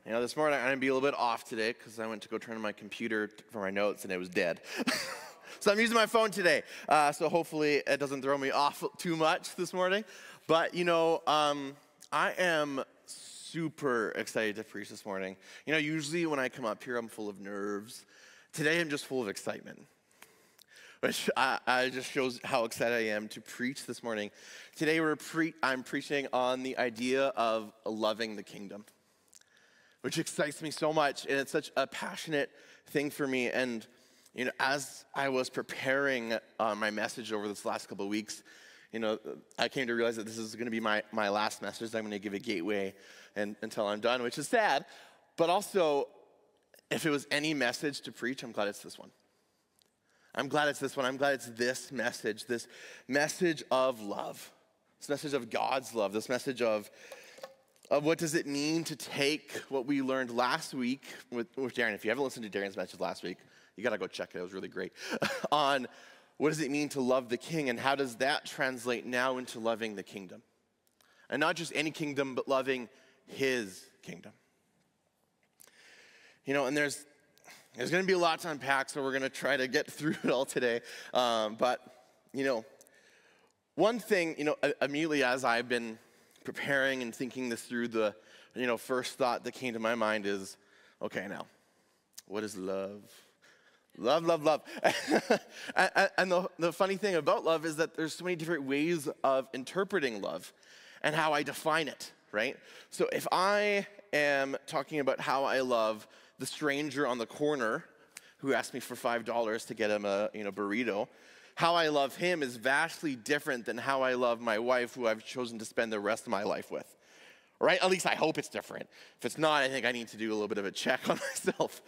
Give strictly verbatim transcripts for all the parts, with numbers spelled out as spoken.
You know, this morning I'm going to be a little bit off today because I went to go turn on my computer for my notes and it was dead. So I'm using my phone today. Uh, so hopefully it doesn't throw me off too much this morning. But, you know, um, I am super excited to preach this morning. You know, usually when I come up here, I'm full of nerves. Today I'm just full of excitement, which I, I just shows how excited I am to preach this morning. Today we're pre- I'm preaching on the idea of loving the kingdom, which excites me so much, and it's such a passionate thing for me. And you know, as I was preparing uh, my message over this last couple of weeks, you know, I came to realize that this is going to be my, my last message. I'm going to give a gateway and, until I'm done, which is sad. But also, if it was any message to preach, I'm glad it's this one. I'm glad it's this one. I'm glad it's this message, this message of love, this message of God's love, this message of of what does it mean to take what we learned last week with, with Darren. If you haven't listened to Darren's message last week, you got to go check it. It was really great. On what does it mean to love the King, and how does that translate now into loving the kingdom? And not just any kingdom, but loving his kingdom. You know, and there's there's going to be a lot to unpack, so we're going to try to get through it all today. Um, but, you know, one thing, you know, immediately as I've been preparing and thinking this through, the, you know, first thought that came to my mind is, okay, now, what is love? Love, love, love. and and the, the funny thing about love is that there's so many different ways of interpreting love and how I define it, right? So if I am talking about how I love the stranger on the corner who asked me for five dollars to get him a, you know, burrito, how I love him is vastly different than how I love my wife, who I've chosen to spend the rest of my life with, right? At least I hope it's different. If it's not, I think I need to do a little bit of a check on myself.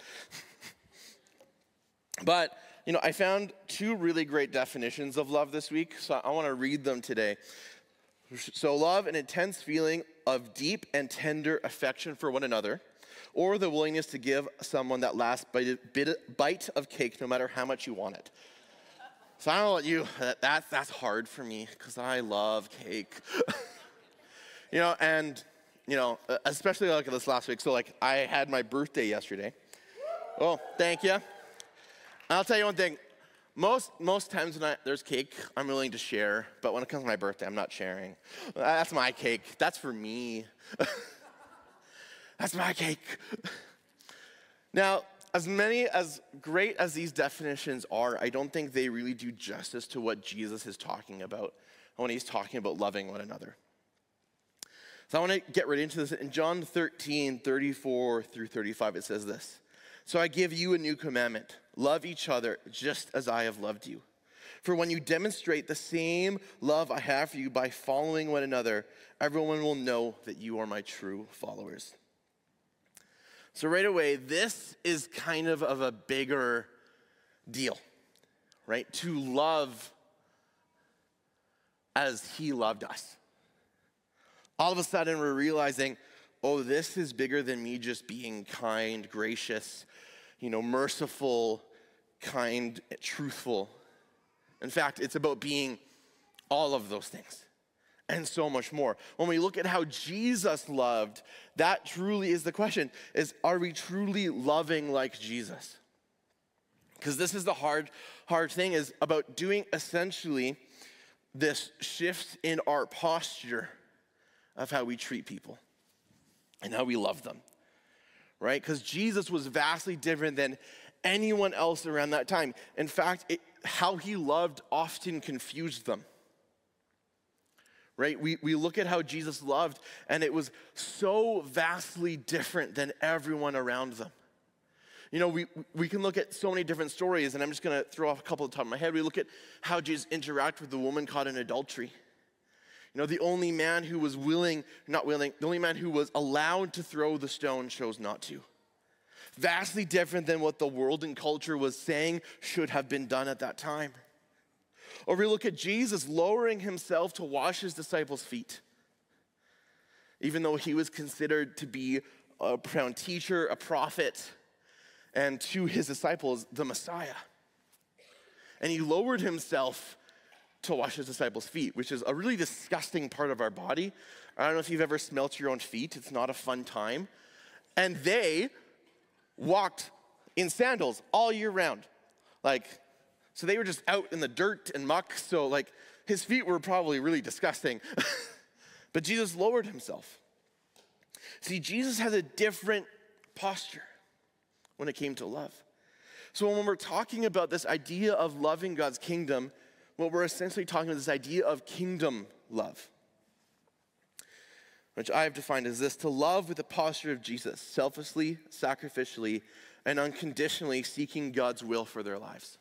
But, you know, I found two really great definitions of love this week, so I want to read them today. So love, an intense feeling of deep and tender affection for one another, or the willingness to give someone that last bite, bit, bite of cake no matter how much you want it. So I don't know about you, that, that's, that's hard for me because I love cake. You know, and, you know, especially like this last week. So like I had my birthday yesterday. Oh, thank you. I'll tell you one thing. Most most times when I, there's cake, I'm willing to share. But when it comes to my birthday, I'm not sharing. That's my cake. That's for me. That's my cake. Now, as many, as great as these definitions are, I don't think they really do justice to what Jesus is talking about when he's talking about loving one another. So I want to get right into this. In John thirteen, thirty-four through thirty-five, it says this. So I give you a new commandment. Love each other just as I have loved you. For when you demonstrate the same love I have for you by following one another, everyone will know that you are my true followers. So right away, this is kind of, of a bigger deal, right? To love as he loved us. All of a sudden, we're realizing, oh, this is bigger than me just being kind, gracious, you know, merciful, kind, truthful. In fact, it's about being all of those things and so much more. When we look at how Jesus loved, that truly is the question, is are we truly loving like Jesus? Because this is the hard, hard thing, is about doing essentially this shift in our posture of how we treat people and how we love them, right? Because Jesus was vastly different than anyone else around that time. In fact, it, how he loved often confused them, right? We, we look at how Jesus loved, and it was so vastly different than everyone around them. You know, we, we can look at so many different stories, and I'm just going to throw off a couple at the top of my head. We look at how Jesus interacted with the woman caught in adultery. You know, the only man who was willing, not willing, the only man who was allowed to throw the stone chose not to. Vastly different than what the world and culture was saying should have been done at that time. Or we look at Jesus lowering himself to wash his disciples' feet, even though he was considered to be a profound teacher, a prophet, and to his disciples, the Messiah. And he lowered himself to wash his disciples' feet, which is a really disgusting part of our body. I don't know if you've ever smelt your own feet. It's not a fun time. And they walked in sandals all year round. Like, so they were just out in the dirt and muck. So like his feet were probably really disgusting. But Jesus lowered himself. See, Jesus has a different posture when it came to love. So when we're talking about this idea of loving God's kingdom, what we're essentially talking about is this idea of kingdom love, which I have defined as this: to love with the posture of Jesus, selflessly, sacrificially, and unconditionally seeking God's will for their lives.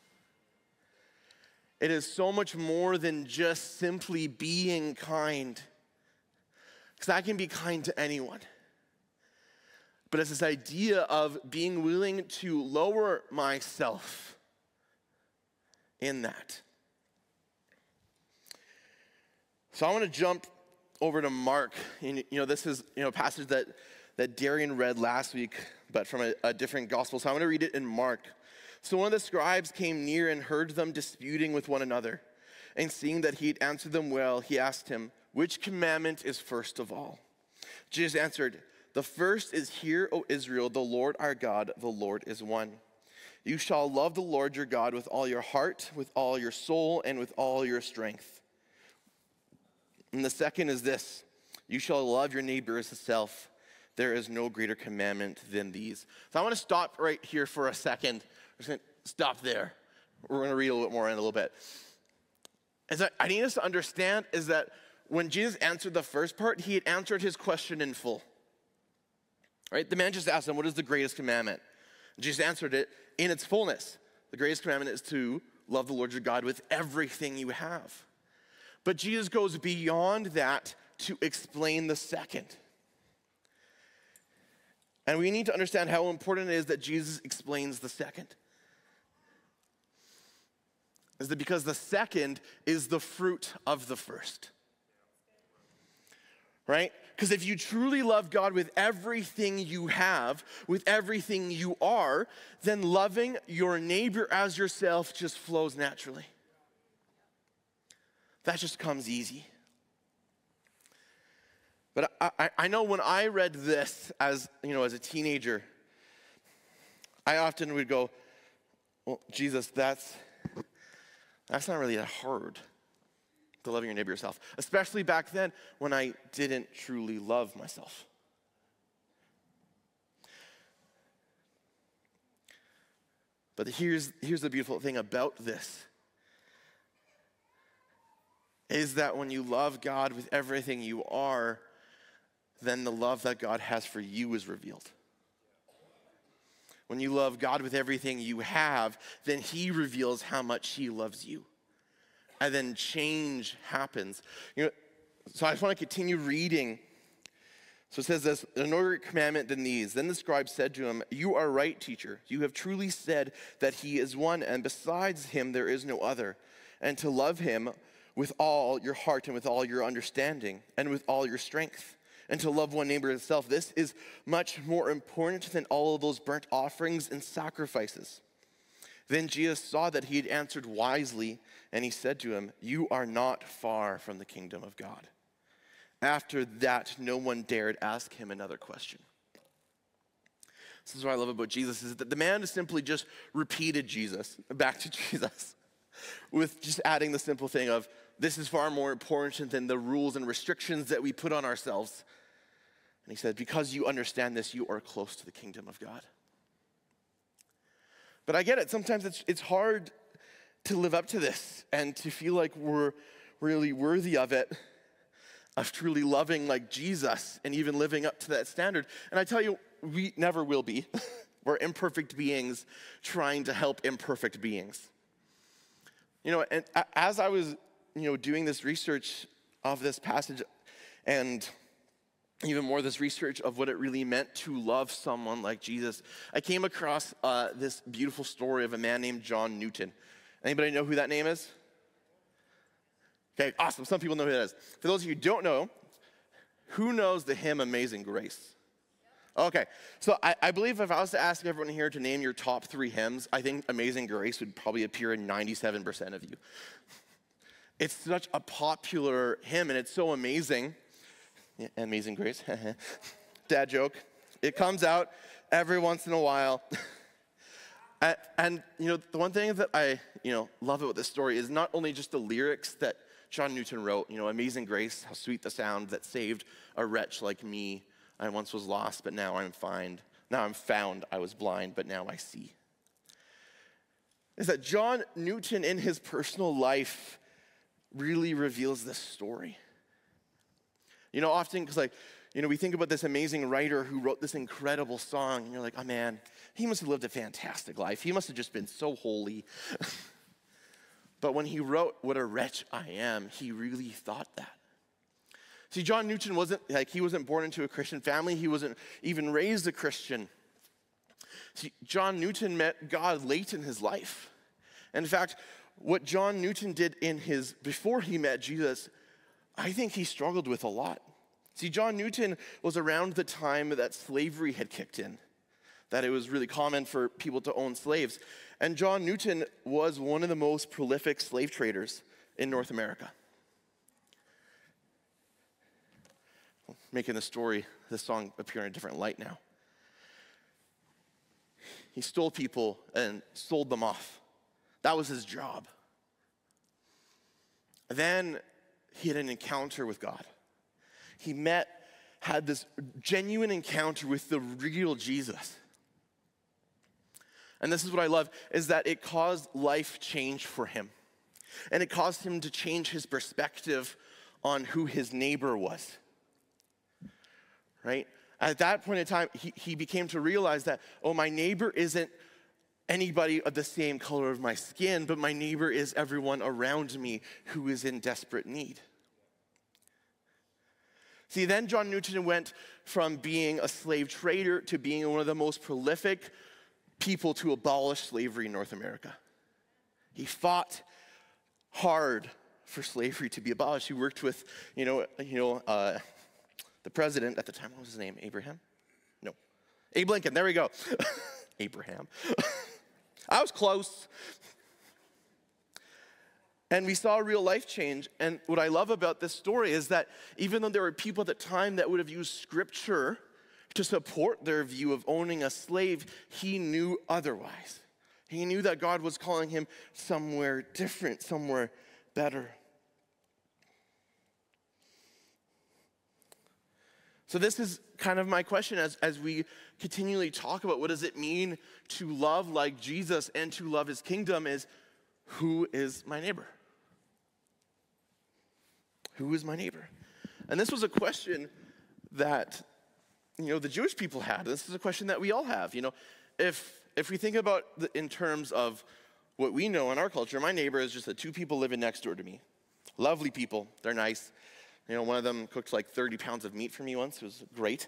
It is so much more than just simply being kind, because I can be kind to anyone. But it's this idea of being willing to lower myself in that. So I want to jump over to Mark. And, you know, this is, you know, a passage that, that Darian read last week, but from a, a different gospel. So I'm going to read it in Mark. So one of the scribes came near and heard them disputing with one another. And seeing that he had answered them well, he asked him, "Which commandment is first of all?" Jesus answered, "The first is, Hear, O Israel, the Lord our God, the Lord is one. You shall love the Lord your God with all your heart, with all your soul, and with all your strength. And the second is this: you shall love your neighbor as yourself. There is no greater commandment than these." So I want to stop right here for a second. I'm just going to stop there. We're going to read a little bit more in a little bit. And so I need us to understand is that when Jesus answered the first part, he had answered his question in full. Right? The man just asked him, "What is the greatest commandment?" Jesus answered it in its fullness. The greatest commandment is to love the Lord your God with everything you have. But Jesus goes beyond that to explain the second. And we need to understand how important it is that Jesus explains the second. Is that because the second is the fruit of the first. Right? Because if you truly love God with everything you have, with everything you are, then loving your neighbor as yourself just flows naturally. That just comes easy. But I, I, I know when I read this as, you know, as a teenager, I often would go, "Well, Jesus, that's, that's not really that hard. To loving your neighbor yourself," especially back then when I didn't truly love myself. But here's, here's the beautiful thing about this, is that when you love God with everything you are, then the love that God has for you is revealed. When you love God with everything you have, then he reveals how much he loves you. And then change happens. You know, so I just want to continue reading. So it says this: "No greater commandment than these. Then the scribe said to him, 'You are right, teacher. You have truly said that he is one, and besides him there is no other. And to love him with all your heart and with all your understanding and with all your strength. And to love one neighbor as self. This is much more important than all of those burnt offerings and sacrifices.' Then Jesus saw that he had answered wisely, and he said to him, 'You are not far from the kingdom of God.' After that, no one dared ask him another question." This is what I love about Jesus, is that the man simply just repeated Jesus, back to Jesus, with just adding the simple thing of, this is far more important than the rules and restrictions that we put on ourselves. And he said, because you understand this, you are close to the kingdom of God. But I get it. Sometimes it's it's hard to live up to this and to feel like we're really worthy of it, of truly loving like Jesus and even living up to that standard. And I tell you, we never will be. We're imperfect beings trying to help imperfect beings. You know, and as I was, you know, doing this research of this passage, and even more this research of what it really meant to love someone like Jesus, I came across uh, this beautiful story of a man named John Newton. Anybody know who that name is? Okay, awesome. Some people know who that is. For those of you who don't know, who knows the hymn Amazing Grace? Okay, so I, I believe if I was to ask everyone here to name your top three hymns, I think Amazing Grace would probably appear in ninety-seven percent of you. It's such a popular hymn, and it's so amazing. Yeah, Amazing Grace. Dad joke. It comes out every once in a while. and, and, you know, the one thing that I, you know, love about this story is not only just the lyrics that John Newton wrote, you know, Amazing Grace, how sweet the sound that saved a wretch like me. I once was lost, but now I'm found. Now I'm found. I was blind, but now I see. Is that John Newton in his personal life really reveals this story. You know, often, because like, you know, we think about this amazing writer who wrote this incredible song, and you're like, oh man, he must have lived a fantastic life. He must have just been so holy. But when he wrote, "What a wretch I am," he really thought that. See, John Newton wasn't, like, he wasn't born into a Christian family. He wasn't even raised a Christian. See, John Newton met God late in his life. In fact, what John Newton did in his, before he met Jesus, I think he struggled with a lot. See, John Newton was around the time that slavery had kicked in, that it was really common for people to own slaves. And John Newton was one of the most prolific slave traders in North America. Making the story, this song appear in a different light now. He stole people and sold them off. That was his job. Then he had an encounter with God. He met, had this genuine encounter with the real Jesus. And this is what I love, is that it caused life change for him. And it caused him to change his perspective on who his neighbor was. Right? At that point in time, he, he became to realize that, oh, my neighbor isn't anybody of the same color of my skin, but my neighbor is everyone around me who is in desperate need. See, then John Newton went from being a slave trader to being one of the most prolific people to abolish slavery in North America. He fought hard for slavery to be abolished. He worked with, you know, you know, uh, the president at the time. What was his name? Abraham? No, Abe Lincoln. There we go. Abraham. I was close. And we saw a real life change. And what I love about this story is that even though there were people at the time that would have used scripture to support their view of owning a slave, he knew otherwise. He knew that God was calling him somewhere different, somewhere better. So this is kind of my question as, as we continually talk about what does it mean to love like Jesus and to love his kingdom is, who is my neighbor? Who is my neighbor? And this was a question that, you know, the Jewish people had. This is a question that we all have. You know, if if we think about the, in terms of what we know in our culture, my neighbor is just the two people living next door to me. Lovely people. They're nice. You know, one of them cooked like thirty pounds of meat for me once. It was great.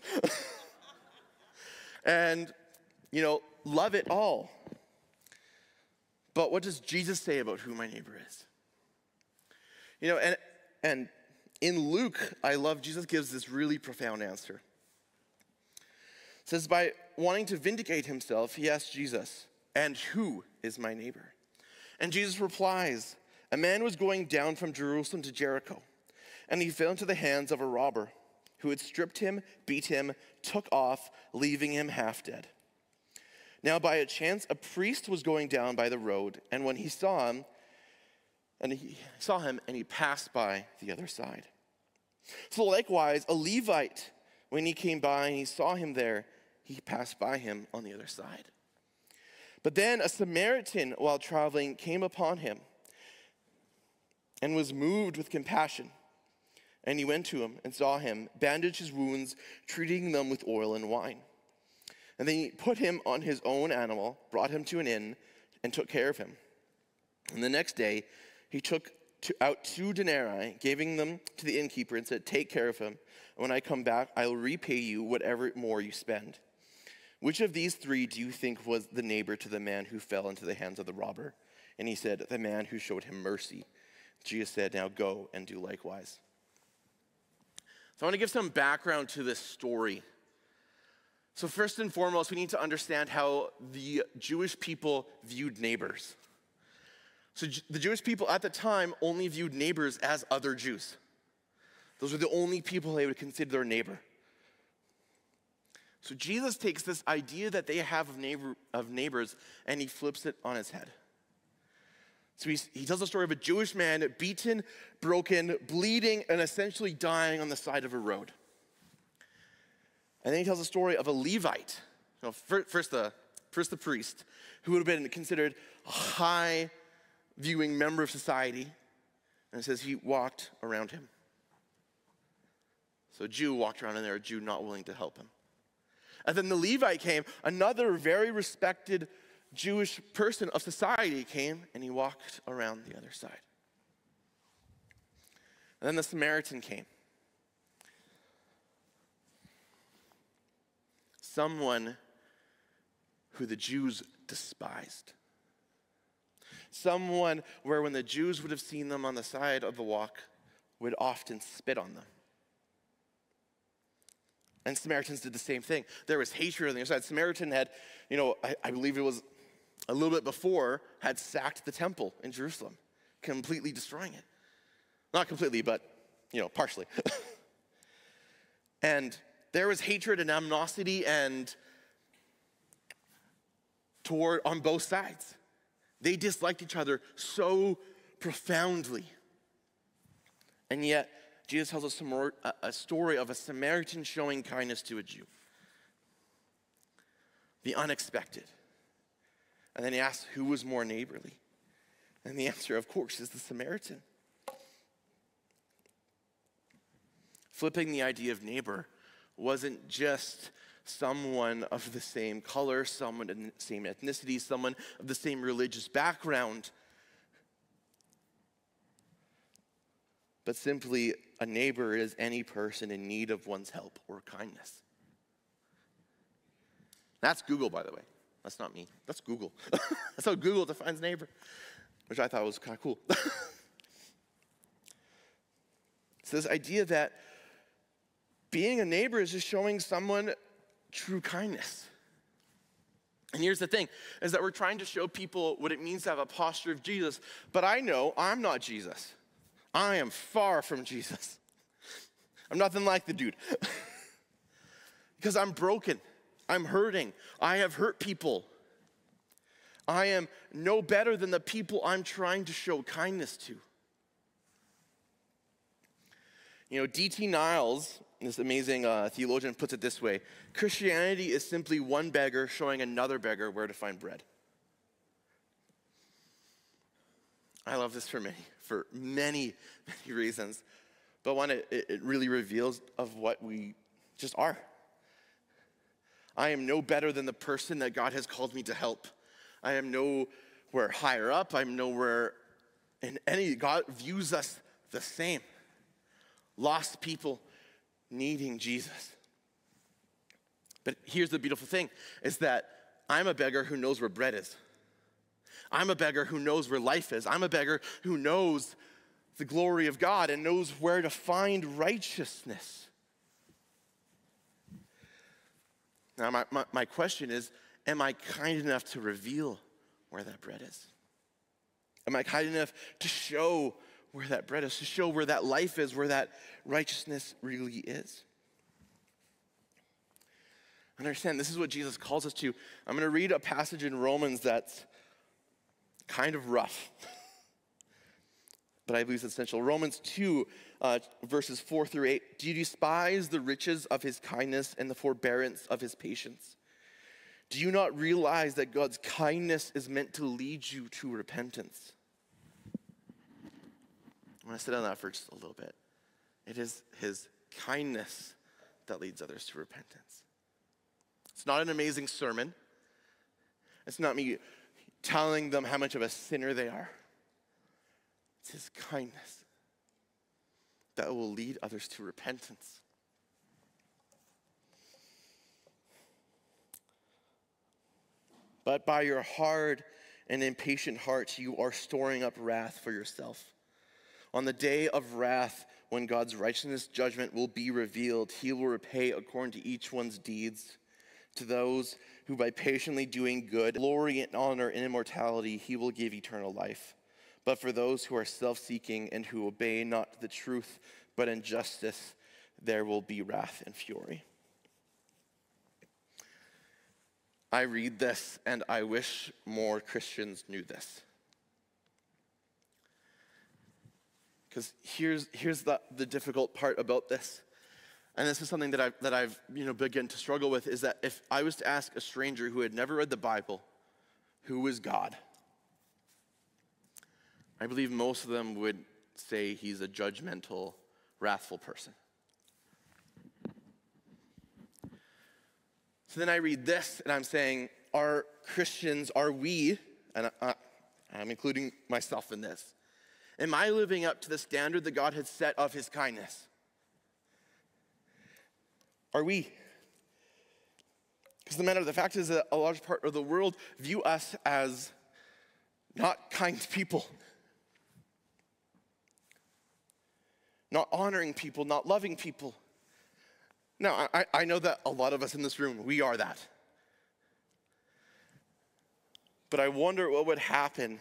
And, you know, love it all. But what does Jesus say about who my neighbor is? You know, and and in Luke, I love Jesus gives this really profound answer. It says, by wanting to vindicate himself, he asked Jesus, and who is my neighbor? And Jesus replies, a man was going down from Jerusalem to Jericho, and he fell into the hands of a robber who had stripped him, beat him, took off, leaving him half dead. Now by a chance, a priest was going down by the road, and when he saw him, and he saw him, and he passed by the other side. So likewise, a Levite, when he came by and he saw him there, he passed by him on the other side. But then a Samaritan, while traveling, came upon him and was moved with compassion. And he went to him and saw him, bandaged his wounds, treating them with oil and wine. And then he put him on his own animal, brought him to an inn, and took care of him. And the next day, he took to, out two denarii, giving them to the innkeeper, and said, take care of him. When I come back, I will repay you whatever more you spend. Which of these three do you think was the neighbor to the man who fell into the hands of the robber? And he said, the man who showed him mercy. Jesus said, now go and do likewise. So I want to give some background to this story. So first and foremost, we need to understand how the Jewish people viewed neighbors. So the Jewish people at the time only viewed neighbors as other Jews. Those were the only people they would consider their neighbor. So Jesus takes this idea that they have of, neighbor, of neighbors and he flips it on its head. So he's, he tells the story of a Jewish man beaten, broken, bleeding, and essentially dying on the side of a road. And then he tells the story of a Levite, you know, first, the, first the priest, who would have been considered a high-viewing member of society. And it says he walked around him. So a Jew walked around in there, a Jew not willing to help him. And then the Levite came, another very respected Jewish person of society came, and he walked around the other side. And then the Samaritan came. Someone who the Jews despised. Someone where when the Jews would have seen them on the side of the walk, would often spit on them. And Samaritans did the same thing. There was hatred on the other side. Samaritan had, you know, I, I believe it was a little bit before, had sacked the temple in Jerusalem, completely destroying it. Not completely, but, you know, partially. And there was hatred and animosity and toward on both sides. They disliked each other so profoundly. And yet, Jesus tells us a story of a Samaritan showing kindness to a Jew. The unexpected. And then he asks, who was more neighborly? And the answer, of course, is the Samaritan. Flipping the idea of neighbor wasn't just someone of the same color, someone of the same ethnicity, someone of the same religious background, but simply a neighbor is any person in need of one's help or kindness. That's Google, by the way. That's not me. That's Google. That's how Google defines neighbor, which I thought was kind of cool. So this idea that being a neighbor is just showing someone true kindness. And here's the thing, is that we're trying to show people what it means to have a posture of Jesus, but I know I'm not Jesus. I am far from Jesus. I'm nothing like the dude. Because I'm broken. I'm hurting. I have hurt people. I am no better than the people I'm trying to show kindness to. You know, D T Niles, this amazing uh, theologian, puts it this way: Christianity is simply one beggar showing another beggar where to find bread. I love this for many, for many, many reasons. But one, it, it really reveals of what we just are. I am no better than the person that God has called me to help. I am nowhere higher up. I'm nowhere in any, God views us the same. Lost people needing Jesus. But here's the beautiful thing, is that I'm a beggar who knows where bread is. I'm a beggar who knows where life is. I'm a beggar who knows the glory of God and knows where to find righteousness. Now, my, my, my question is, am I kind enough to reveal where that bread is? Am I kind enough to show where that bread is, to show where that life is, where that righteousness really is? Understand, this is what Jesus calls us to. I'm going to read a passage in Romans that's kind of rough, but I believe it's essential. Romans two, uh, verses four through eight. Do you despise the riches of his kindness and the forbearance of his patience? Do you not realize that God's kindness is meant to lead you to repentance? I'm going to sit on that for just a little bit. It is his kindness that leads others to repentance. It's not an amazing sermon. It's not me telling them how much of a sinner they are. It's his kindness that will lead others to repentance. But by your hard and impatient heart, you are storing up wrath for yourself. On the day of wrath, when God's righteousness judgment will be revealed, he will repay according to each one's deeds. To those who by patiently doing good, glory and honor and immortality, he will give eternal life. But for those who are self-seeking and who obey not the truth, but injustice, there will be wrath and fury. I read this and I wish more Christians knew this. Because here's, here's the, the difficult part about this. And this is something that I've, that I've you know, begun to struggle with, is that if I was to ask a stranger who had never read the Bible, who is God? I believe most of them would say he's a judgmental, wrathful person. So then I read this, and I'm saying, are Christians, are we, and I, I'm including myself in this, am I living up to the standard that God has set of his kindness? Are we? Because the matter of the fact is that a large part of the world view us as not kind people, not honoring people, not loving people. Now, I, I know that a lot of us in this room, we are that. But I wonder what would happen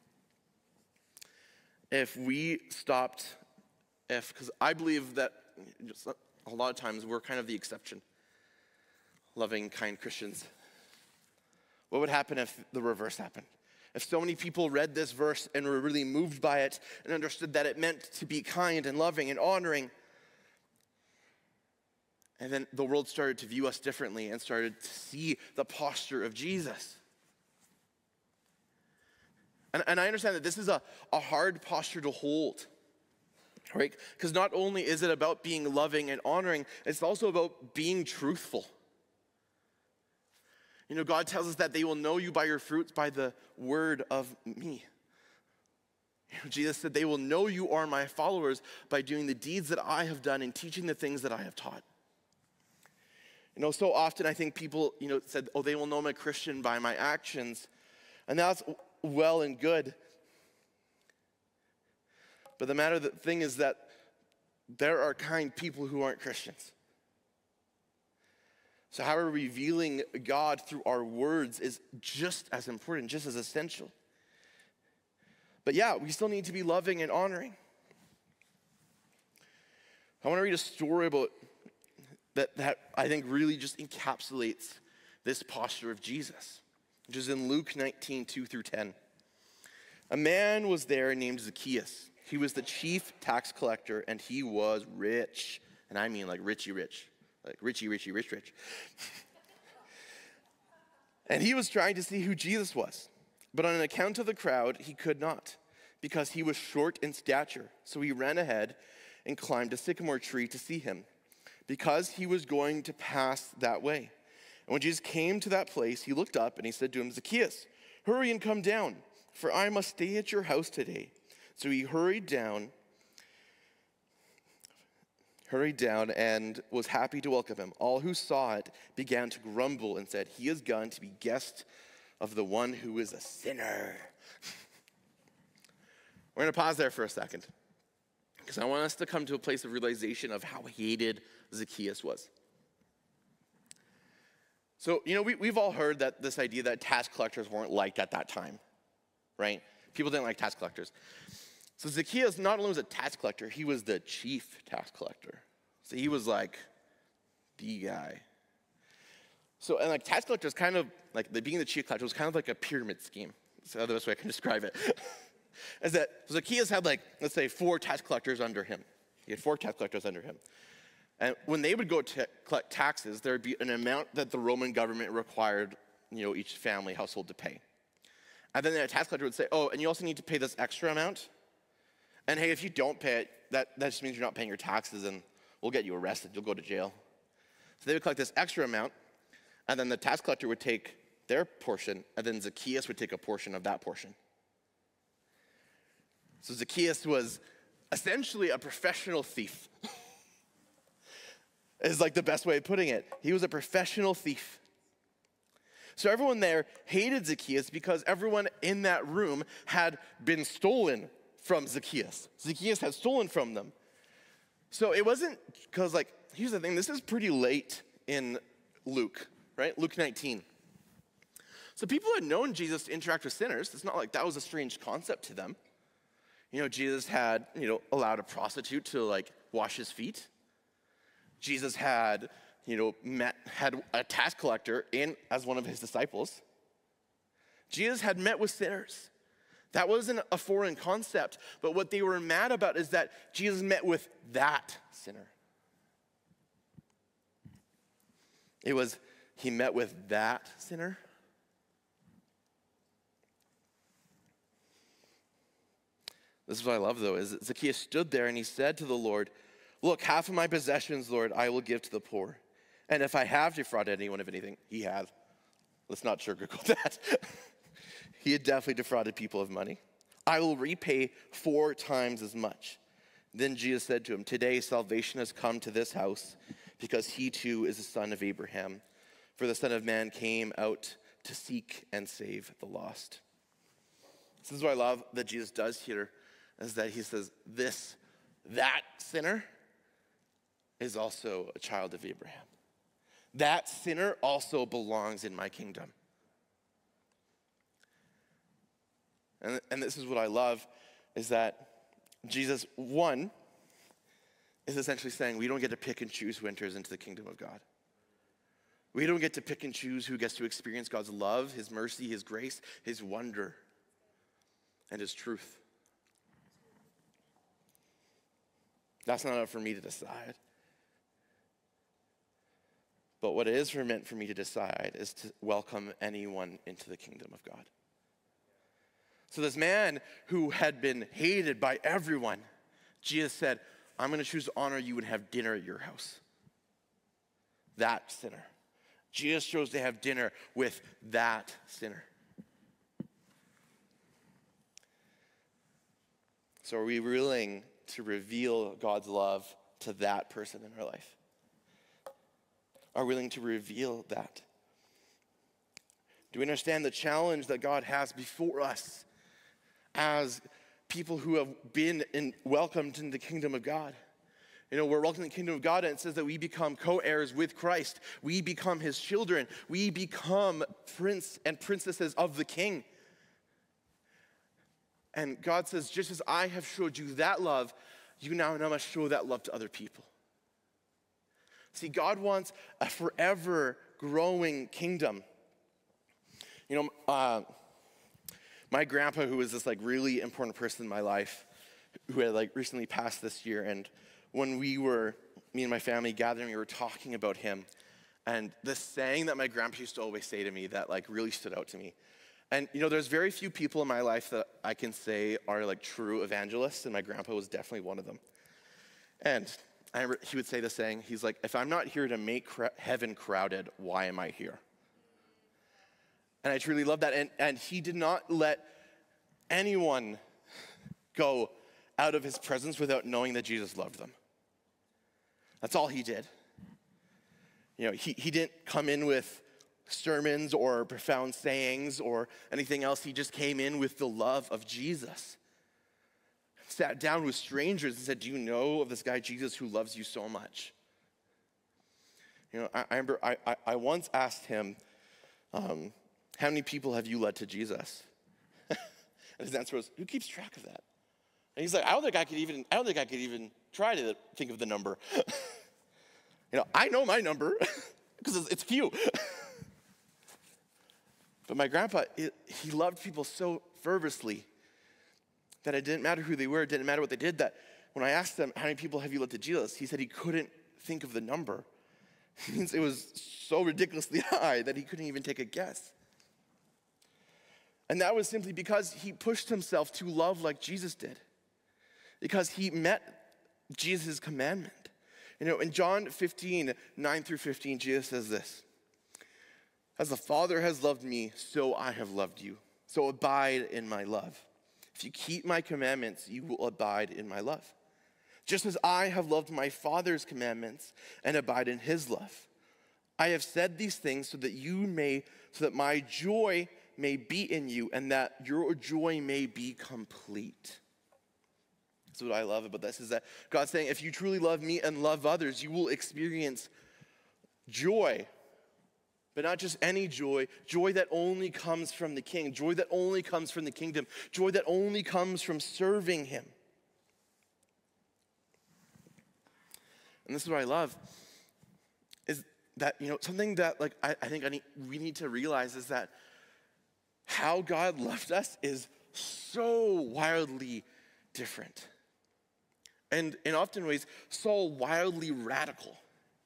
if we stopped, if, because I believe that just a lot of times we're kind of the exception, loving, kind Christians. What would happen if the reverse happened? If so many people read this verse and were really moved by it and understood that it meant to be kind and loving and honoring, and then the world started to view us differently and started to see the posture of Jesus. And, and I understand that this is a, a hard posture to hold, right? Because not only is it about being loving and honoring, it's also about being truthful. You know, God tells us that they will know you by your fruits, by the word of me. You know, Jesus said, they will know you are my followers by doing the deeds that I have done and teaching the things that I have taught. You know, so often I think people, you know, said, oh, they will know I'm a Christian by my actions. And that's well and good. But the matter, the thing is that there are kind people who aren't Christians. So how we're revealing God through our words is just as important, just as essential. But yeah, we still need to be loving and honoring. I want to read a story about that, that I think really just encapsulates this posture of Jesus, which is in Luke nineteen, two through ten. A man was there named Zacchaeus. He was the chief tax collector, and he was rich. And I mean like richy rich. Like richy, richy, rich, rich. And he was trying to see who Jesus was. But on account of the crowd, he could not, because he was short in stature. So he ran ahead and climbed a sycamore tree to see him, because he was going to pass that way. And when Jesus came to that place, he looked up and he said to him, Zacchaeus, hurry and come down, for I must stay at your house today. So he hurried down, hurried down and was happy to welcome him. All who saw it began to grumble and said, he has gone to be guest of the one who is a sinner. We're going to pause there for a second, because I want us to come to a place of realization of how hated Zacchaeus was. So, you know, we, we've all heard that this idea that tax collectors weren't liked at that time, right? People didn't like tax collectors. So Zacchaeus not only was a tax collector, he was the chief tax collector. So he was like the guy. So, and like tax collectors kind of, like the, being the chief collector was kind of like a pyramid scheme. That's the best way I can describe it. Is that Zacchaeus had like, let's say, four tax collectors under him. He had four tax collectors under him. And when they would go to collect taxes, there would be an amount that the Roman government required, you know, each family household to pay. And then the tax collector would say, oh, and you also need to pay this extra amount. And hey, if you don't pay it, that, that just means you're not paying your taxes and we'll get you arrested. You'll go to jail. So they would collect this extra amount, and then the tax collector would take their portion, and then Zacchaeus would take a portion of that portion. So Zacchaeus was essentially a professional thief. Is like the best way of putting it. He was a professional thief. So everyone there hated Zacchaeus because everyone in that room had been stolen from Zacchaeus. Zacchaeus had stolen from them. So it wasn't because, like, here's the thing, this is pretty late in Luke, right? Luke nineteen. So people had known Jesus to interact with sinners. It's not like that was a strange concept to them. You know, Jesus had, you know, allowed a prostitute to, like, wash his feet. Jesus had you know, met, had a tax collector in as one of his disciples. Jesus had met with sinners. That wasn't a foreign concept, but what they were mad about is that Jesus met with that sinner. It was, he met with that sinner. This is what I love, though, is that Zacchaeus stood there and he said to the Lord, look, half of my possessions, Lord, I will give to the poor. And if I have defrauded anyone of anything, he had. Let's not sugarcoat that. He had definitely defrauded people of money. I will repay four times as much. Then Jesus said to him, today salvation has come to this house because he too is a son of Abraham. For the Son of Man came out to seek and save the lost. This is what I love that Jesus does here, is that he says, this, that sinner is also a child of Abraham. That sinner also belongs in my kingdom. And, and this is what I love, is that Jesus, one, is essentially saying we don't get to pick and choose who enters into the kingdom of God. We don't get to pick and choose who gets to experience God's love, his mercy, his grace, his wonder, and his truth. That's not up for me to decide. But what it is meant for me to decide is to welcome anyone into the kingdom of God. So this man who had been hated by everyone, Jesus said, I'm going to choose to honor you and have dinner at your house. That sinner. Jesus chose to have dinner with that sinner. So are we willing to reveal God's love to that person in our life? Are willing to reveal that? Do we understand the challenge that God has before us as people who have been in, welcomed into the kingdom of God? You know, we're welcomed in the kingdom of God, and it says that we become co-heirs with Christ. We become his children. We become prince and princesses of the king. And God says, just as I have showed you that love, you now must show that love to other people. See, God wants a forever growing kingdom. You know, uh, my grandpa, who was this like really important person in my life, who had like recently passed this year, and when we were, me and my family gathering, we were talking about him, and this saying that my grandpa used to always say to me that like really stood out to me. And you know, there's very few people in my life that I can say are like true evangelists, and my grandpa was definitely one of them. And I remember he would say this saying, he's like, if I'm not here to make cr- heaven crowded, why am I here? And I truly love that. And, and he did not let anyone go out of his presence without knowing that Jesus loved them. That's all he did. You know, he, he didn't come in with sermons or profound sayings or anything else. He just came in with the love of Jesus. Sat down with strangers and said, do you know of this guy Jesus who loves you so much? You know, I, I remember I, I, I once asked him, um, how many people have you led to Jesus? And his answer was, who keeps track of that? And he's like, I don't think I could even, I don't think I could even try to think of the number. You know, I know my number because it's, it's few. But my grandpa, it, he loved people so fervently that it didn't matter who they were, it didn't matter what they did, that when I asked them, how many people have you led to Jesus? He said he couldn't think of the number. It was so ridiculously high that he couldn't even take a guess. And that was simply because he pushed himself to love like Jesus did. Because he met Jesus' commandment. You know, in John fifteen, nine through fifteen, Jesus says this. As the Father has loved me, so I have loved you. So abide in my love. If you keep my commandments, you will abide in my love. Just as I have loved my Father's commandments and abide in his love. I have said these things so that you may, so that my joy may be in you and that your joy may be complete. That's what I love about this, is that God's saying, if you truly love me and love others, you will experience joy. But not just any joy, joy that only comes from the King, joy that only comes from the kingdom, joy that only comes from serving him. And this is what I love, is that, you know, something that like I, I think I need, we need to realize is that how God loved us is so wildly different. And in often ways, so wildly radical.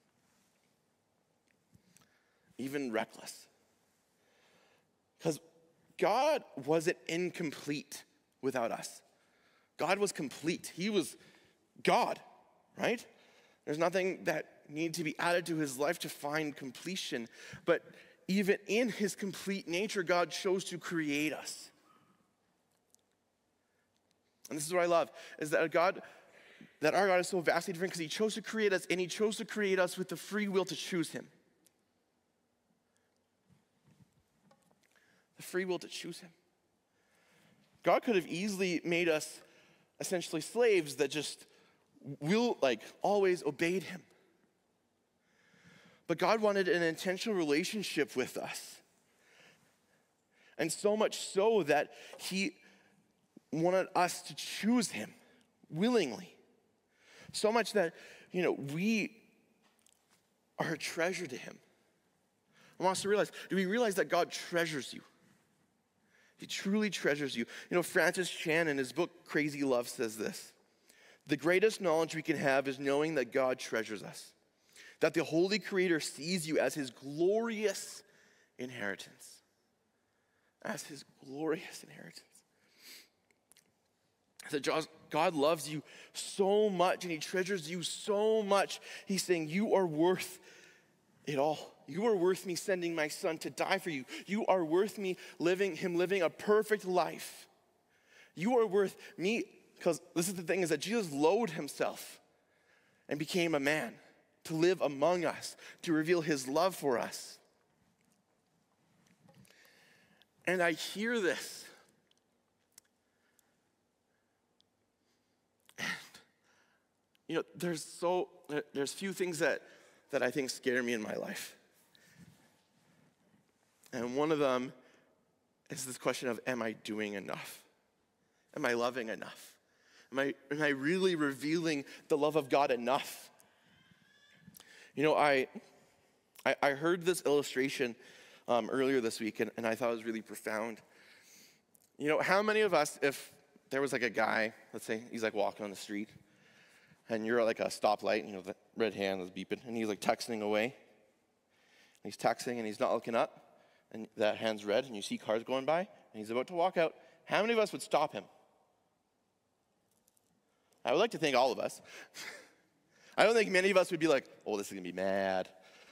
Even reckless. Because God wasn't incomplete without us. God was complete. He was God, right? There's nothing that needed to be added to his life to find completion. But even in his complete nature, God chose to create us. And this is what I love, is that God, that our God is so vastly different because he chose to create us, and he chose to create us with the free will to choose him. The free will to choose him. God could have easily made us essentially slaves that just will, like, always obeyed him. But God wanted an intentional relationship with us. And so much so that he wanted us to choose him willingly. So much that, you know, we are a treasure to him. I want us to realize, do we realize that God treasures you? He truly treasures you. You know, Francis Chan in his book, Crazy Love, says this: the greatest knowledge we can have is knowing that God treasures us, that the Holy Creator sees you as his glorious inheritance. As his glorious inheritance. That God loves you so much and he treasures you so much. He's saying, you are worth it all. You are worth me sending my son to die for you. You are worth me living, him living a perfect life. You are worth me, because this is the thing, is that Jesus lowered himself and became a man to live among us, to reveal his love for us. And I hear this. And, you know, there's so, there's few things that, that I think scare me in my life. And one of them is this question of, am I doing enough? Am I loving enough? Am I, am I really revealing the love of God enough? You know, I I, I heard this illustration um, earlier this week, and, and I thought it was really profound. You know, how many of us, if there was like a guy, let's say he's like walking on the street, and you're at like a stoplight, you know, the red hand is beeping, and he's like texting away. And he's texting, and he's not looking up, and that hand's red, and you see cars going by, and he's about to walk out. How many of us would stop him? I would like to think all of us. I don't think many of us would be like, oh, this is going to be mad.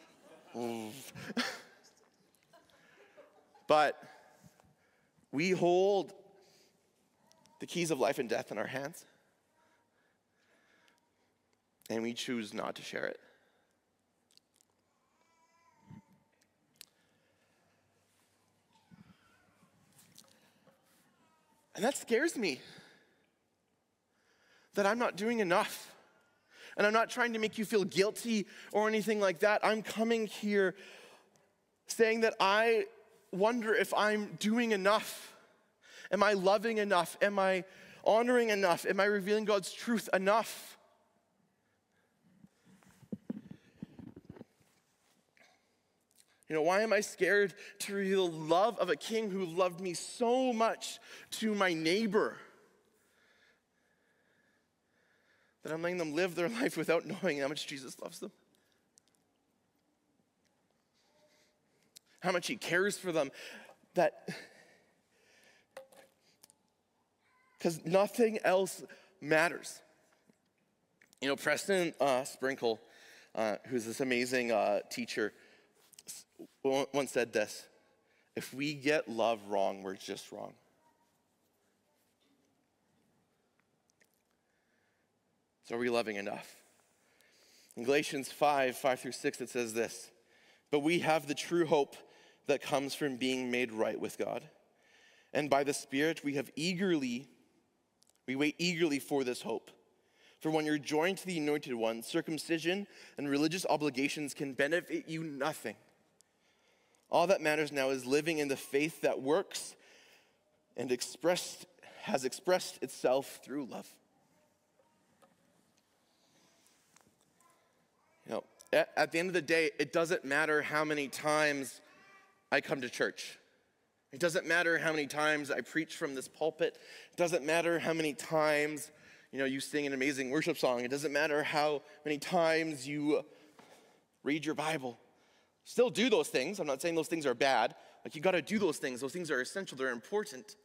But we hold the keys of life and death in our hands, and we choose not to share it. And that scares me, that I'm not doing enough. And I'm not trying to make you feel guilty or anything like that. I'm coming here saying that I wonder if I'm doing enough. Am I loving enough? Am I honoring enough? Am I revealing God's truth enough? You know, why am I scared to reveal the love of a king who loved me so much to my neighbor? That I'm letting them live their life without knowing how much Jesus loves them. How much he cares for them. That, because nothing else matters. You know, Preston uh, Sprinkle, uh, who's this amazing uh, teacher, once said this: if we get love wrong, we're just wrong. So are we loving enough? In Galatians five, five through six, it says this: but we have the true hope that comes from being made right with God. And by the Spirit, we have eagerly, we wait eagerly for this hope. For when you're joined to the Anointed One, circumcision and religious obligations can benefit you nothing. All that matters now is living in the faith that works and expressed, has expressed itself through love. You know, At, at the end of the day, it doesn't matter how many times I come to church. It doesn't matter how many times I preach from this pulpit. It doesn't matter how many times, you know, you sing an amazing worship song. It doesn't matter how many times you read your Bible. Still do those things. I'm not saying those things are bad. Like, you got to do those things. Those things are essential. They're important.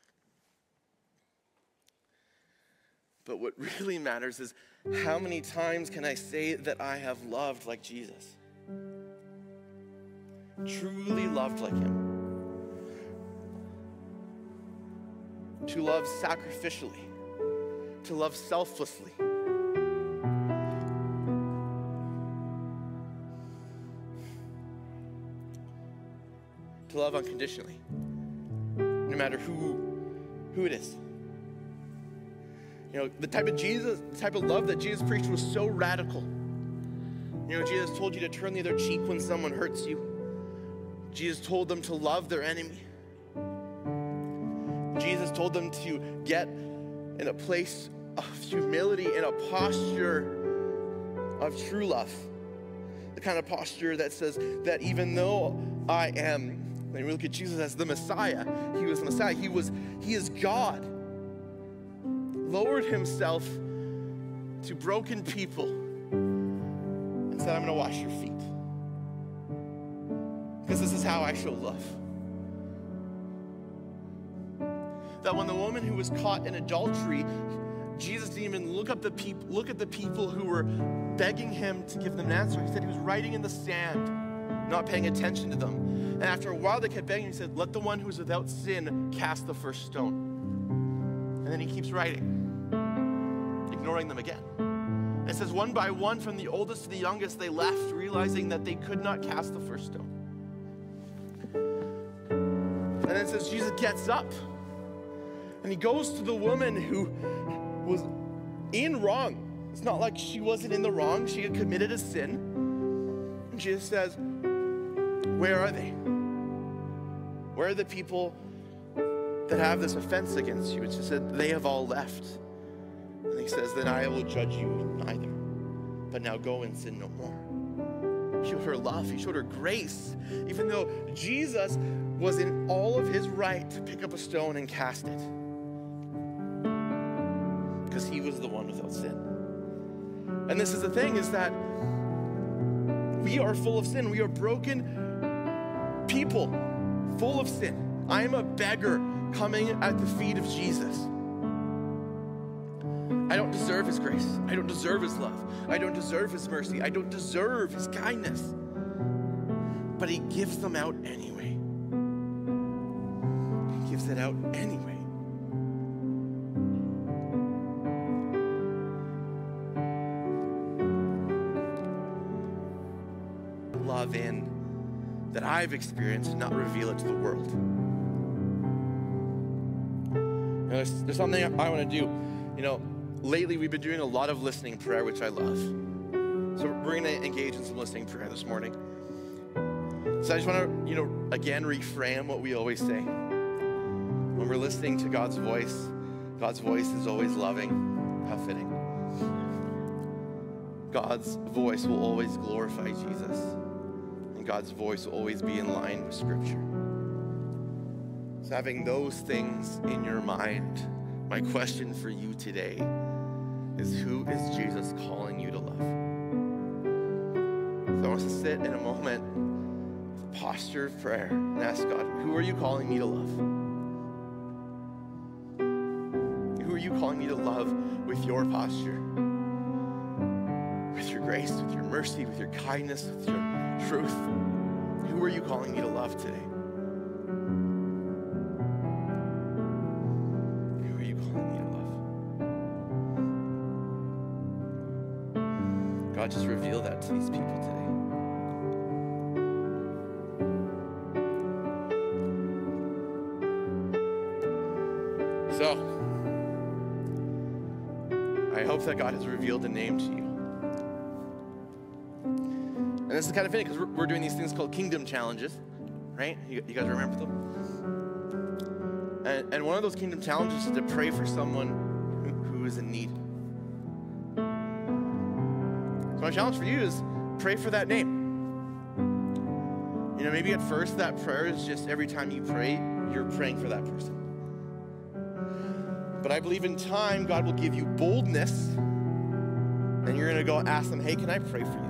But what really matters is, how many times can I say that I have loved like Jesus? Truly loved like him. To love sacrificially. To love selflessly. To love unconditionally. No matter who, who it is. You know, the type of Jesus, the type of love that Jesus preached was so radical. You know, Jesus told you to turn the other cheek when someone hurts you. Jesus told them to love their enemy. Jesus told them to get in a place of humility, in a posture of true love. The kind of posture that says that even though I am, when we look at Jesus as the Messiah, he was the Messiah, he was, he is God. Lowered himself to broken people and said, I'm going to wash your feet. Because this is how I show love. That when the woman who was caught in adultery, Jesus didn't even look up the peop- look at the people who were begging him to give them an answer. He said he was writing in the sand, not paying attention to them. And after a while they kept begging, he said, let the one who is without sin cast the first stone. And then he keeps writing, ignoring them again. And it says one by one, from the oldest to the youngest, they left, realizing that they could not cast the first stone. And then it says Jesus gets up and he goes to the woman who was in wrong. It's not like she wasn't in the wrong. She had committed a sin. And Jesus says, where are they? Where are the people that have this offense against you? And she said, they have all left. And he says, then I will judge you neither. But now go and sin no more. He showed her love. He showed her grace. Even though Jesus was in all of his right to pick up a stone and cast it. Because he was the one without sin. And this is the thing, is that we are full of sin. We are broken people, full of sin. I am a beggar coming at the feet of Jesus. I don't deserve his grace. I don't deserve his love. I don't deserve his mercy. I don't deserve his kindness. But he gives them out anyway. He gives it out anyway. Love in that I've experienced and not reveal it to the world. You know, there's, there's something I want to do. You know, lately we've been doing a lot of listening prayer, which I love. So we're going to engage in some listening prayer this morning. So I just want to, you know, again, reframe what we always say. When we're listening to God's voice, God's voice is always loving. How fitting. God's voice will always glorify Jesus. And God's voice will always be in line with Scripture. So having those things in your mind, my question for you today is, who is Jesus calling you to love? So I want us to sit in a moment with a posture of prayer and ask God, who are you calling me to love? Who are you calling me to love with your posture? With your grace, with your mercy, with your kindness, with your truth. Who are you calling me to love today? Who are you calling me to love? God, just reveal that to these people today. So, I hope that God has revealed a name to you. And this is kind of funny because we're, we're doing these things called kingdom challenges, right? You, you guys remember them? And, and one of those kingdom challenges is to pray for someone who, who is in need. So my challenge for you is pray for that name. You know, maybe at first that prayer is just every time you pray, you're praying for that person. But I believe in time, God will give you boldness, and you're going to go ask them, hey, can I pray for you?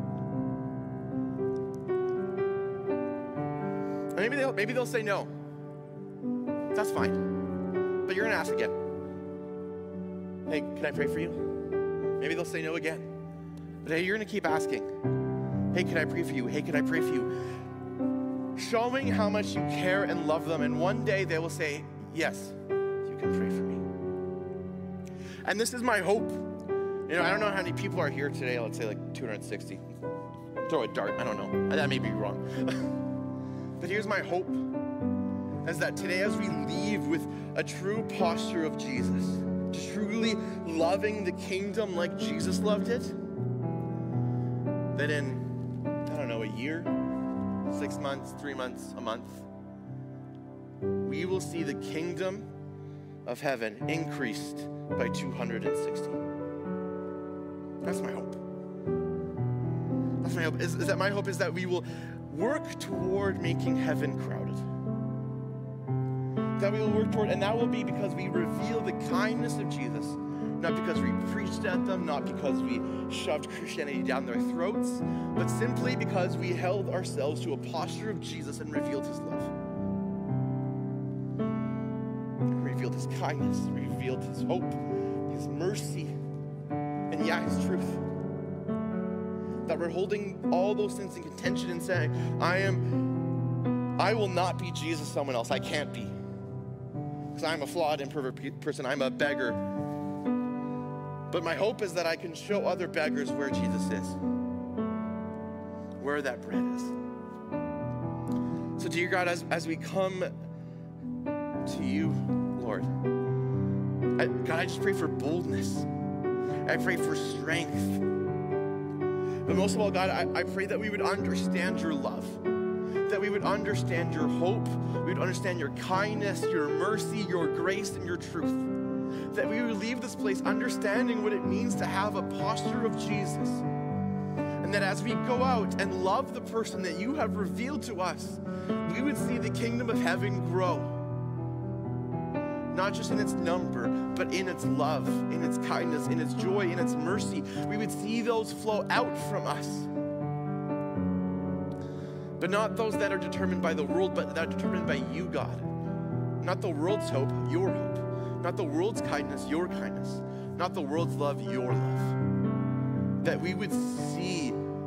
And maybe they'll, maybe they'll say no. That's fine. But you're going to ask again. Hey, can I pray for you? Maybe they'll say no again. But hey, you're going to keep asking. Hey, can I pray for you? Hey, can I pray for you? Showing how much you care and love them, and one day they will say, yes, you can pray for me. And this is my hope. You know, I don't know how many people are here today. Let's say like two hundred sixty. Throw a dart. I don't know. That may be wrong. But here's my hope, is that today as we leave with a true posture of Jesus, truly loving the kingdom like Jesus loved it, that in, I don't know, a year, six months, three months, a month, we will see the kingdom of heaven increased by two hundred sixty. That's my hope. That's my hope. Is, is that my hope is that we will work toward making heaven crowded. That we will work toward, and that will be because we reveal the kindness of Jesus, not because we preached at them, not because we shoved Christianity down their throats, but simply because we held ourselves to a posture of Jesus and revealed his love. Revealed his kindness, revealed his hope, his mercy, and yeah, his truth. That we're holding all those things in contention and saying, I am, I will not be Jesus someone else. I can't be. Because I'm a flawed, imperfect person. I'm a beggar. But my hope is that I can show other beggars where Jesus is, where that bread is. So dear God, as, as we come to you, Lord, I, God, I just pray for boldness. I pray for strength. But most of all, God, I, I pray that we would understand your love, that we would understand your hope, we would understand your kindness, your mercy, your grace, and your truth. That we would leave this place understanding what it means to have a posture of Jesus. And that as we go out and love the person that you have revealed to us, we would see the kingdom of heaven grow. Not just in its number, but in its love, in its kindness, in its joy, in its mercy. We would see those flow out from us. But not those that are determined by the world, but that are determined by you, God. Not the world's hope, your hope. Not the world's kindness, your kindness. Not the world's love, your love. That we would see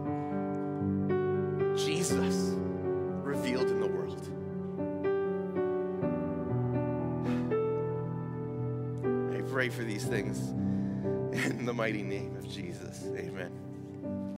Jesus revealed in the world. I pray for these things in the mighty name of Jesus. Amen.